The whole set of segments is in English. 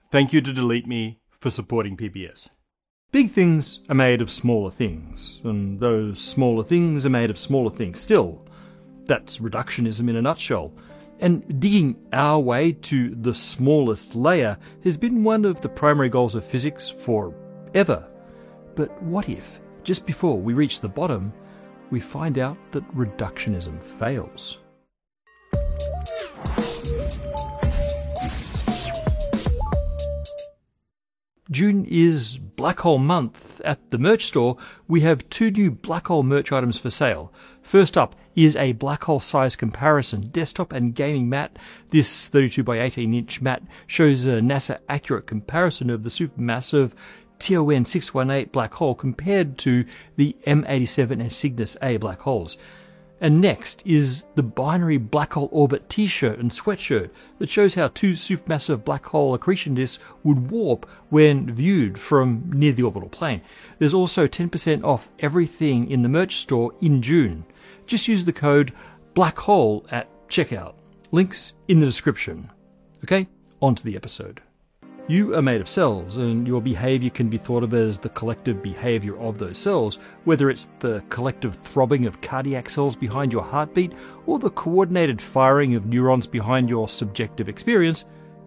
Thank you to Delete Me for supporting PBS. Big things are made of smaller things, and those smaller things are made of smaller things still. That's reductionism in a nutshell. And digging our way to the smallest layer has been one of the primary goals of physics forever. But what if, just before we reach the bottom, we find out that reductionism fails? June is Black Hole Month. At the merch store, we have 2 new black hole merch items for sale. First up is a black hole size comparison desktop and gaming mat. This 32 by 18 inch mat shows a NASA accurate comparison of the supermassive TON 618 black hole compared to the M87 and Cygnus A black holes. And next is the binary black hole orbit t-shirt and sweatshirt that shows how 2 supermassive black hole accretion disks would warp when viewed from near the orbital plane. There's also 10% off everything in the merch store in June. Just use the code BLACKHOLE at checkout. Links in the description. Okay, on to the episode. You are made of cells, and your behaviour can be thought of as the collective behaviour of those cells, whether it's the collective throbbing of cardiac cells behind your heartbeat, or the coordinated firing of neurons behind your subjective experience.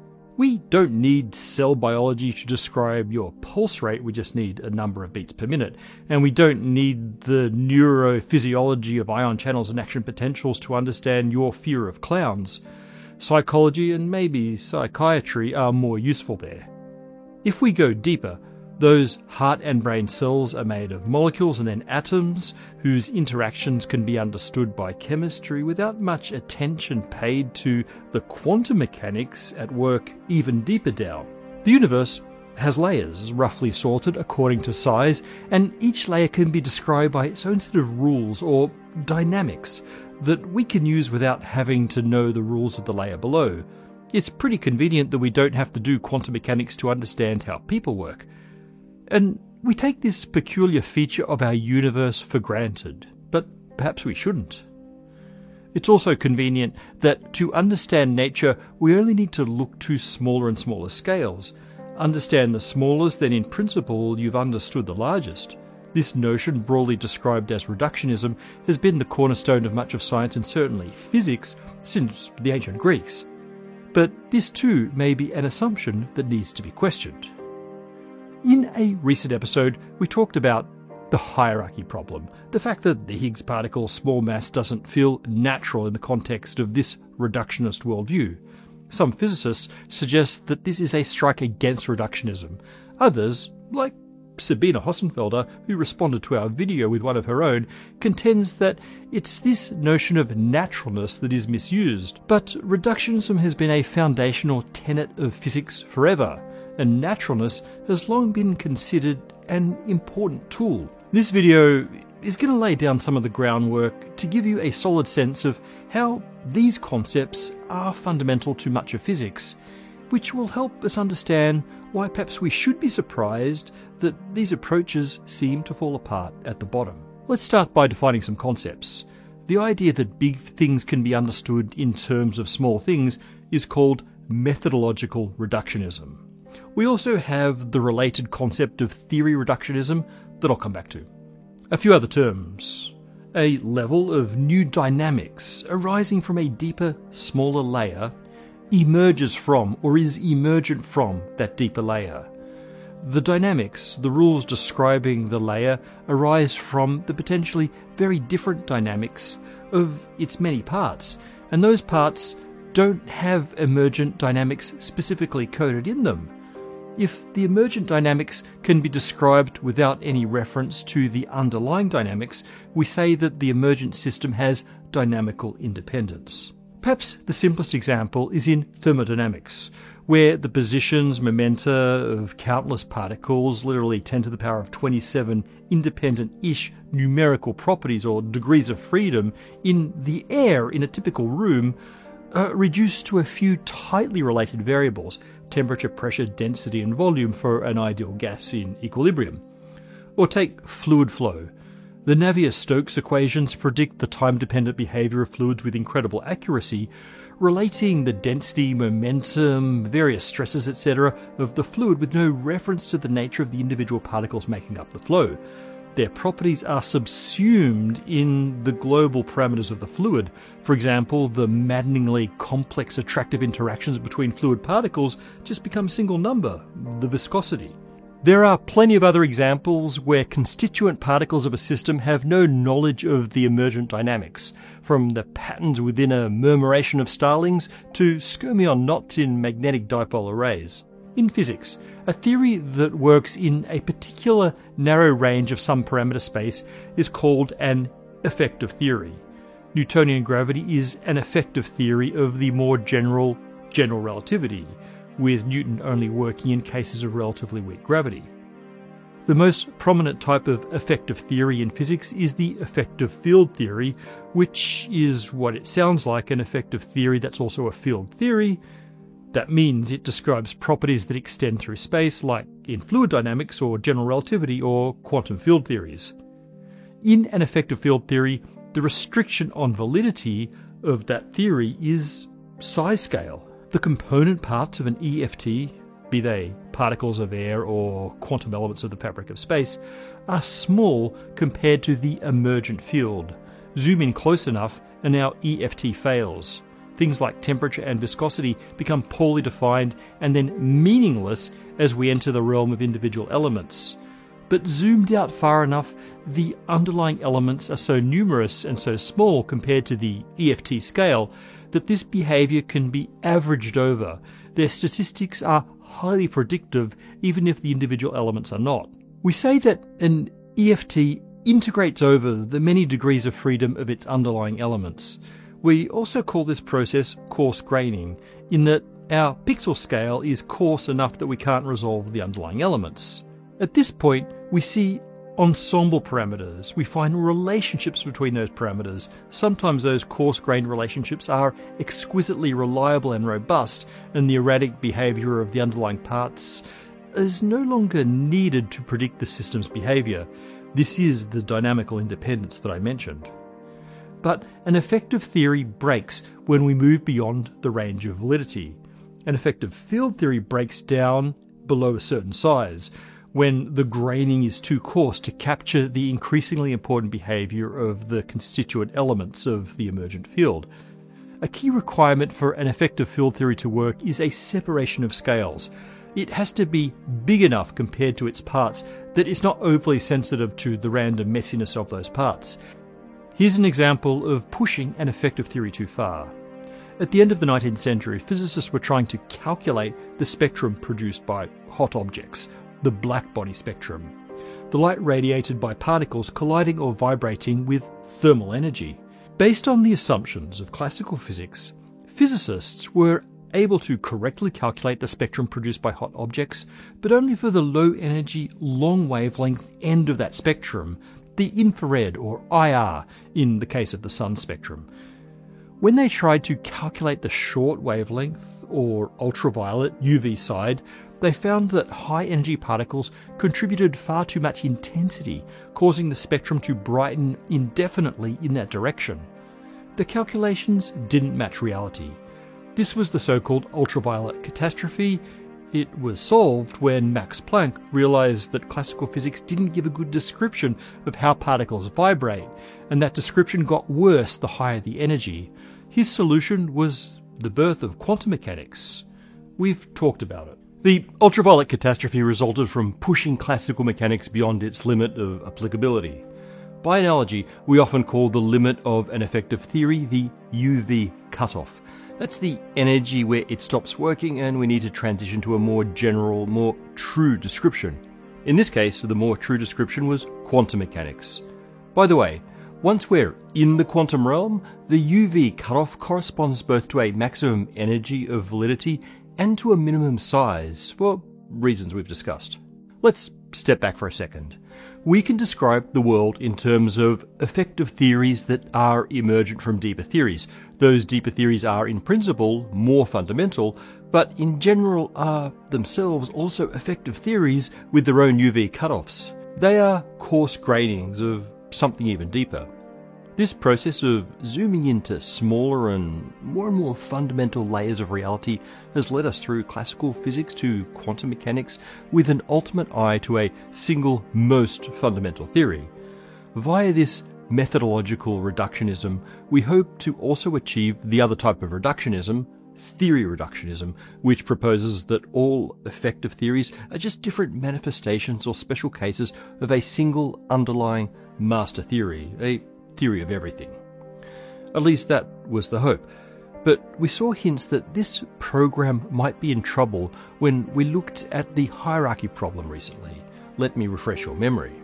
We don't need cell biology to describe your pulse rate, we just need a number of beats per minute. And we don't need the neurophysiology of ion channels and action potentials to understand your fear of clowns. Psychology and maybe psychiatry are more useful there. If we go deeper, those heart and brain cells are made of molecules and then atoms whose interactions can be understood by chemistry without much attention paid to the quantum mechanics at work even deeper down. The universe has layers, roughly sorted according to size, and each layer can be described by its own set of rules or dynamics that we can use without having to know the rules of the layer below. It's pretty convenient that we don't have to do quantum mechanics to understand how people work. And we take this peculiar feature of our universe for granted, but perhaps we shouldn't. It's also convenient that to understand nature, we only need to look to smaller and smaller scales. Understand the smallest, then in principle you've understood the largest. This notion, broadly described as reductionism, has been the cornerstone of much of science and certainly physics since the ancient Greeks. But this too may be an assumption that needs to be questioned. In a recent episode, we talked about the hierarchy problem, the fact that the Higgs particle's small mass doesn't feel natural in the context of this reductionist worldview. Some physicists suggest that this is a strike against reductionism. Others, like Sabine Hossenfelder, who responded to our video with one of her own, contends that it's this notion of naturalness that is misused. But reductionism has been a foundational tenet of physics forever, and naturalness has long been considered an important tool. This video is going to lay down some of the groundwork to give you a solid sense of how these concepts are fundamental to much of physics, which will help us understand why perhaps we should be surprised that these approaches seem to fall apart at the bottom. Let's start by defining some concepts. The idea that big things can be understood in terms of small things is called methodological reductionism. We also have the related concept of theory reductionism that I'll come back to. A few other terms. A level of new dynamics arising from a deeper, smaller layer emerges from or is emergent from that deeper layer. The dynamics, the rules describing the layer, arise from the potentially very different dynamics of its many parts, and those parts don't have emergent dynamics specifically coded in them. If the emergent dynamics can be described without any reference to the underlying dynamics, we say that the emergent system has dynamical independence. Perhaps the simplest example is in thermodynamics, where the positions, momenta of countless particles, literally 10 to the power of 27 independent-ish numerical properties or degrees of freedom in the air in a typical room, are reduced to a few tightly related variables: temperature, pressure, density, and volume for an ideal gas in equilibrium. Or take fluid flow. The Navier-Stokes equations predict the time-dependent behaviour of fluids with incredible accuracy, relating the density, momentum, various stresses, etc. of the fluid with no reference to the nature of the individual particles making up the flow. Their properties are subsumed in the global parameters of the fluid. For example, the maddeningly complex attractive interactions between fluid particles just become a single number, the viscosity. There are plenty of other examples where constituent particles of a system have no knowledge of the emergent dynamics, from the patterns within a murmuration of starlings to skyrmion knots in magnetic dipole arrays. In physics, a theory that works in a particular narrow range of some parameter space is called an effective theory. Newtonian gravity is an effective theory of the more general relativity, with Newton only working in cases of relatively weak gravity. The most prominent type of effective theory in physics is the effective field theory, which is what it sounds like, an effective theory that's also a field theory. That means it describes properties that extend through space, like in fluid dynamics or general relativity or quantum field theories. In an effective field theory, the restriction on validity of that theory is size scale. The component parts of an EFT, be they particles of air or quantum elements of the fabric of space, are small compared to the emergent field. Zoom in close enough and our EFT fails. Things like temperature and viscosity become poorly defined and then meaningless as we enter the realm of individual elements. But zoomed out far enough, the underlying elements are so numerous and so small compared to the EFT scale that this behaviour can be averaged over. Their statistics are highly predictive even if the individual elements are not. We say that an EFT integrates over the many degrees of freedom of its underlying elements. We also call this process coarse graining, in that our pixel scale is coarse enough that we can't resolve the underlying elements. At this point, we see ensemble parameters. We find relationships between those parameters. Sometimes those coarse-grained relationships are exquisitely reliable and robust, and the erratic behaviour of the underlying parts is no longer needed to predict the system's behaviour. This is the dynamical independence that I mentioned. But an effective theory breaks when we move beyond the range of validity. An effective field theory breaks down below a certain size, when the graining is too coarse to capture the increasingly important behaviour of the constituent elements of the emergent field. A key requirement for an effective field theory to work is a separation of scales. It has to be big enough compared to its parts that it's not overly sensitive to the random messiness of those parts. Here's an example of pushing an effective theory too far. At the end of the 19th century, physicists were trying to calculate the spectrum produced by hot objects, the blackbody spectrum, the light radiated by particles colliding or vibrating with thermal energy. Based on the assumptions of classical physics, physicists were able to correctly calculate the spectrum produced by hot objects, but only for the low energy, long wavelength end of that spectrum, the infrared or IR in the case of the sun spectrum. When they tried to calculate the short wavelength or ultraviolet UV side, they found that high energy particles contributed far too much intensity, causing the spectrum to brighten indefinitely in that direction. The calculations didn't match reality. This was the so-called ultraviolet catastrophe. It was solved when Max Planck realized that classical physics didn't give a good description of how particles vibrate, and that description got worse the higher the energy. His solution was the birth of quantum mechanics. We've talked about it. The ultraviolet catastrophe resulted from pushing classical mechanics beyond its limit of applicability. By analogy, we often call the limit of an effective theory the UV cutoff. That's the energy where it stops working and we need to transition to a more general, more true description. In this case, the more true description was quantum mechanics. By the way, once we're in the quantum realm, the UV cutoff corresponds both to a maximum energy of validity and to a minimum size, for reasons we've discussed. Let's step back for a second. We can describe the world in terms of effective theories that are emergent from deeper theories. Those deeper theories are, in principle, more fundamental, but in general are themselves also effective theories with their own UV cutoffs. They are coarse grainings of something even deeper. This process of zooming into smaller and more fundamental layers of reality has led us through classical physics to quantum mechanics with an ultimate eye to a single, most fundamental theory. Via this methodological reductionism, we hope to also achieve the other type of reductionism, theory reductionism, which proposes that all effective theories are just different manifestations or special cases of a single underlying master theory, a theory of everything. At least that was the hope. But we saw hints that this program might be in trouble when we looked at the hierarchy problem recently. Let me refresh your memory.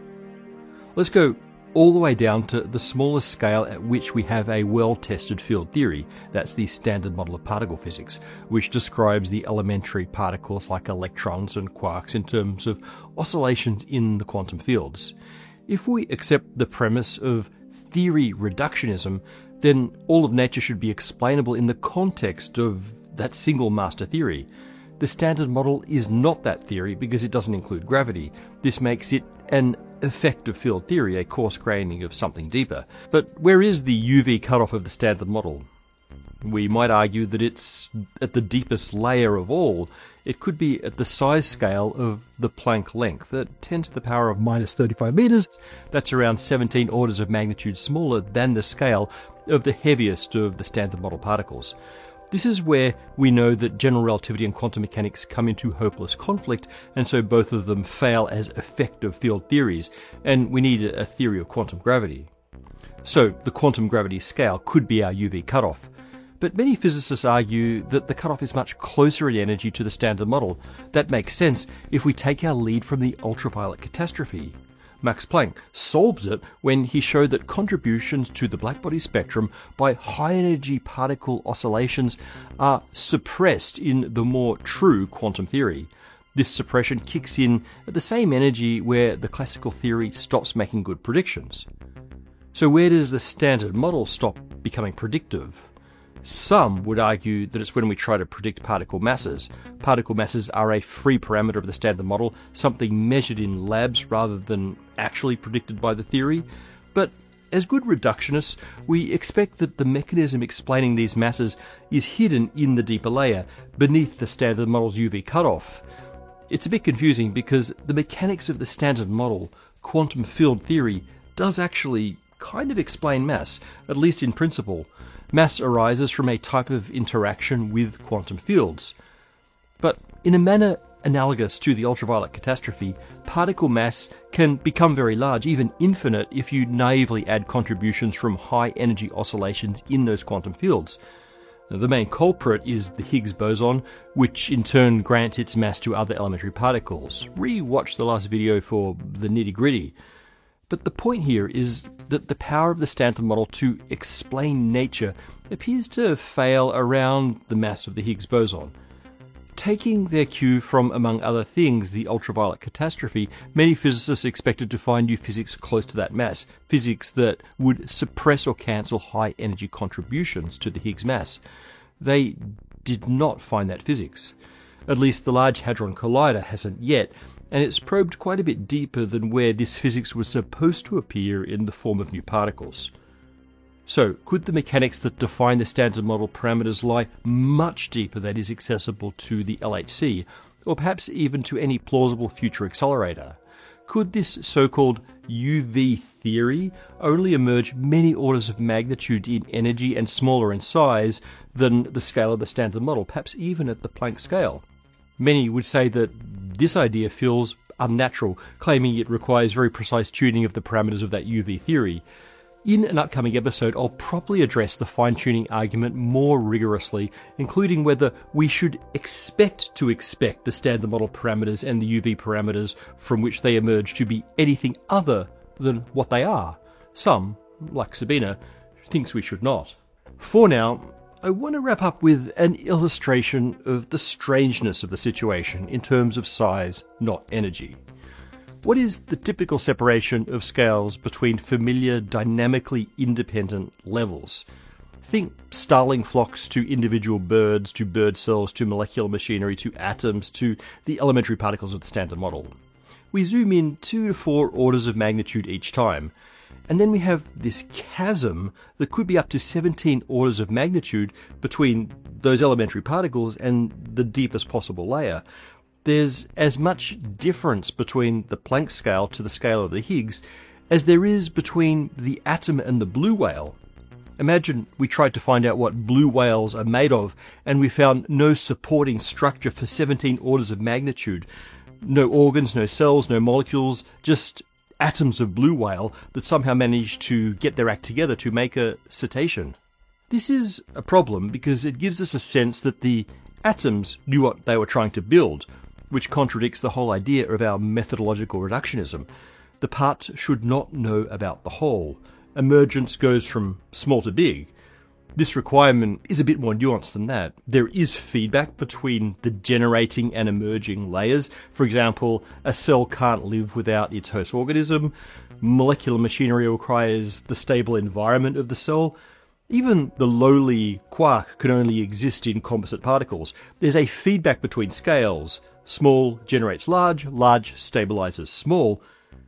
Let's go all the way down to the smallest scale at which we have a well-tested field theory. That's the Standard Model of Particle Physics, which describes the elementary particles like electrons and quarks in terms of oscillations in the quantum fields. If we accept the premise of theory reductionism, then all of nature should be explainable in the context of that single master theory. The Standard Model is not that theory because it doesn't include gravity. This makes it an effective field theory, a coarse graining of something deeper. But where is the UV cutoff of the Standard Model? We might argue that it's at the deepest layer of all. It could be at the size scale of the Planck length, at 10 to the power of minus 35 meters. That's around 17 orders of magnitude smaller than the scale of the heaviest of the Standard Model particles. This is where we know that general relativity and quantum mechanics come into hopeless conflict, and so both of them fail as effective field theories, and we need a theory of quantum gravity. So the quantum gravity scale could be our UV cutoff. But many physicists argue that the cutoff is much closer in energy to the Standard Model. That makes sense if we take our lead from the ultraviolet catastrophe. Max Planck solved it when he showed that contributions to the blackbody spectrum by high-energy particle oscillations are suppressed in the more true quantum theory. This suppression kicks in at the same energy where the classical theory stops making good predictions. So where does the Standard Model stop becoming predictive? Some would argue that it's when we try to predict particle masses. Particle masses are a free parameter of the Standard Model, something measured in labs rather than actually predicted by the theory. But as good reductionists, we expect that the mechanism explaining these masses is hidden in the deeper layer, beneath the Standard Model's UV cutoff. It's a bit confusing because the mechanics of the Standard Model, quantum field theory, does actually kind of explain mass, at least in principle. Mass arises from a type of interaction with quantum fields. But in a manner analogous to the ultraviolet catastrophe, particle mass can become very large, even infinite, if you naively add contributions from high energy oscillations in those quantum fields. The main culprit is the Higgs boson, which in turn grants its mass to other elementary particles. Re-watch the last video for the nitty-gritty. But the point here is that the power of the Standard Model to explain nature appears to fail around the mass of the Higgs boson. Taking their cue from, among other things, the ultraviolet catastrophe, many physicists expected to find new physics close to that mass, physics that would suppress or cancel high energy contributions to the Higgs mass. They did not find that physics. At least the Large Hadron Collider hasn't yet, and it's probed quite a bit deeper than where this physics was supposed to appear in the form of new particles. So, could the mechanics that define the Standard Model parameters lie much deeper than is accessible to the LHC, or perhaps even to any plausible future accelerator? Could this so-called UV theory only emerge many orders of magnitude in energy and smaller in size than the scale of the Standard Model, perhaps even at the Planck scale? Many would say that this idea feels unnatural, claiming it requires very precise tuning of the parameters of that UV theory. In an upcoming episode, I'll properly address the fine-tuning argument more rigorously, including whether we should expect the Standard Model parameters and the UV parameters from which they emerge to be anything other than what they are. Some, like Sabina, thinks we should not. For now, I want to wrap up with an illustration of the strangeness of the situation in terms of size, not energy. What is the typical separation of scales between familiar, dynamically independent levels? Think starling flocks to individual birds, to bird cells, to molecular machinery, to atoms, to the elementary particles of the Standard Model. We zoom in 2 to 4 orders of magnitude each time. And then we have this chasm that could be up to 17 orders of magnitude between those elementary particles and the deepest possible layer. There's as much difference between the Planck scale to the scale of the Higgs as there is between the atom and the blue whale. Imagine we tried to find out what blue whales are made of, and we found no supporting structure for 17 orders of magnitude. No organs, no cells, no molecules, just atoms of blue whale that somehow managed to get their act together to make a cetacean. This is a problem because it gives us a sense that the atoms knew what they were trying to build, which contradicts the whole idea of our methodological reductionism. The parts should not know about the whole. Emergence goes from small to big. This requirement is a bit more nuanced than that. There is feedback between the generating and emerging layers. For example, a cell can't live without its host organism. Molecular machinery requires the stable environment of the cell. Even the lowly quark can only exist in composite particles. There's a feedback between scales. Small generates large, large stabilizes small.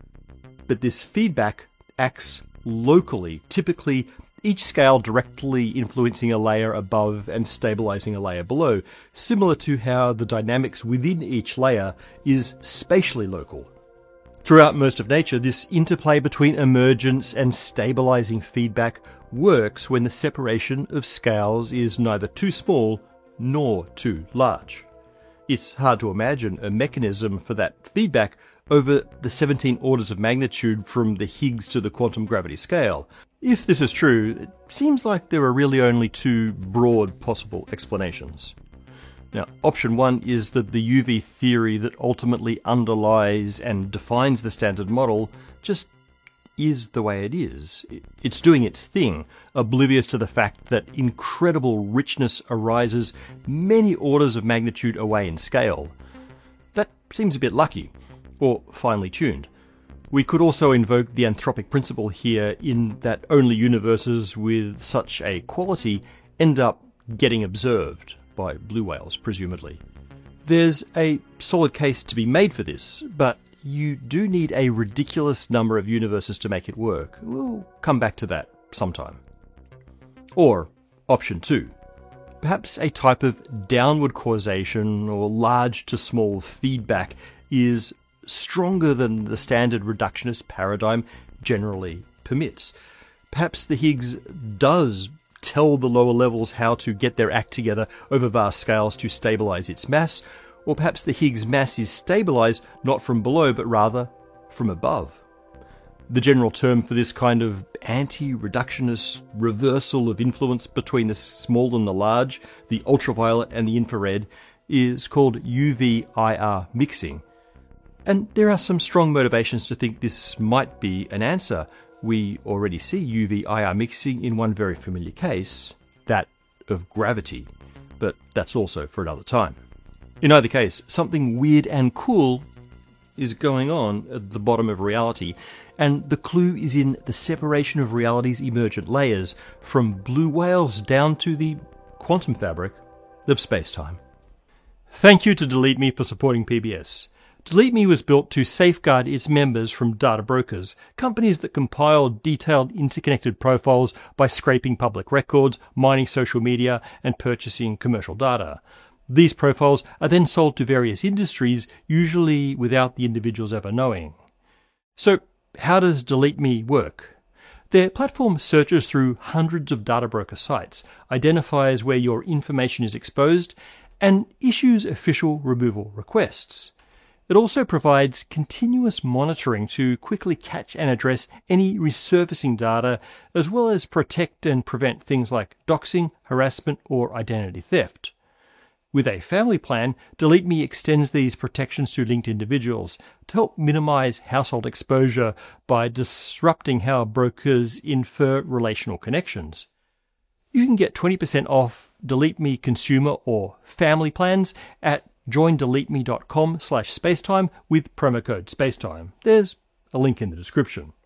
But this feedback acts locally, typically each scale directly influencing a layer above and stabilizing a layer below, similar to how the dynamics within each layer is spatially local. Throughout most of nature, this interplay between emergence and stabilizing feedback works when the separation of scales is neither too small nor too large. It's hard to imagine a mechanism for that feedback over the 17 orders of magnitude from the Higgs to the quantum gravity scale. If this is true, it seems like there are really only two broad possible explanations. Now, option one is that the UV theory that ultimately underlies and defines the standard model just is the way it is. It's doing its thing, oblivious to the fact that incredible richness arises many orders of magnitude away in scale. That seems a bit lucky, or finely tuned. We could also invoke the anthropic principle here in that only universes with such a quality end up getting observed by blue whales, presumably. There's a solid case to be made for this, but you do need a ridiculous number of universes to make it work. We'll come back to that sometime. Or option two. Perhaps a type of downward causation or large to small feedback is stronger than the standard reductionist paradigm generally permits. Perhaps the Higgs does tell the lower levels how to get their act together over vast scales to stabilize its mass, or perhaps the Higgs mass is stabilized not from below but rather from above. The general term for this kind of anti-reductionist reversal of influence between the small and the large, the ultraviolet and the infrared, is called UV-IR mixing. And there are some strong motivations to think this might be an answer. We already see UV-IR mixing in one very familiar case, that of gravity. But that's also for another time. In either case, something weird and cool is going on at the bottom of reality, and the clue is in the separation of reality's emergent layers, from blue whales down to the quantum fabric of space-time. Thank you to Delete Me for supporting PBS. Delete Me was built to safeguard its members from data brokers, companies that compile detailed interconnected profiles by scraping public records, mining social media, and purchasing commercial data. These profiles are then sold to various industries, usually without the individuals ever knowing. So, how does Delete Me work? Their platform searches through hundreds of data broker sites, identifies where your information is exposed, and issues official removal requests. It also provides continuous monitoring to quickly catch and address any resurfacing data, as well as protect and prevent things like doxing, harassment, or identity theft. With a family plan, Delete Me extends these protections to linked individuals to help minimize household exposure by disrupting how brokers infer relational connections. You can get 20% off Delete Me consumer or family plans at joindeleteme.com/spacetime with promo code spacetime. There's a link in the description.